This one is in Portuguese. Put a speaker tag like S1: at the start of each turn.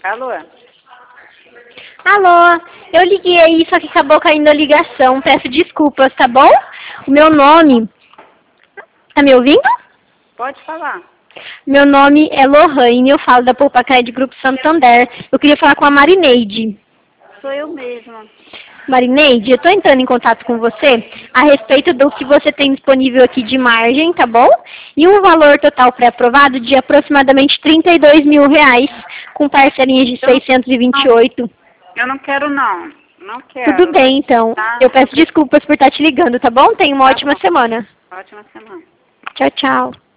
S1: Alô?
S2: Alô, eu liguei aí, só que acabou caindo a ligação. Peço desculpas, tá bom? O meu nome... Tá me ouvindo?
S1: Pode falar.
S2: Meu nome é Lohane, eu falo da Poupa Crédito Grupo Santander. Eu queria falar com a Marineide.
S1: Sou eu mesma.
S2: Marineide, eu estou entrando em contato com você a respeito do que você tem disponível aqui de margem, tá bom? E um valor total pré-aprovado de aproximadamente R$ 32 mil, com parcelinhas de 628.
S1: Eu não quero, não. Não quero.
S2: Tudo bem, então.
S1: Tá?
S2: Eu peço desculpas por estar te ligando, tá bom? Tenha uma
S1: Tá
S2: ótima
S1: bom.
S2: semana.
S1: Ótima semana.
S2: Tchau, tchau.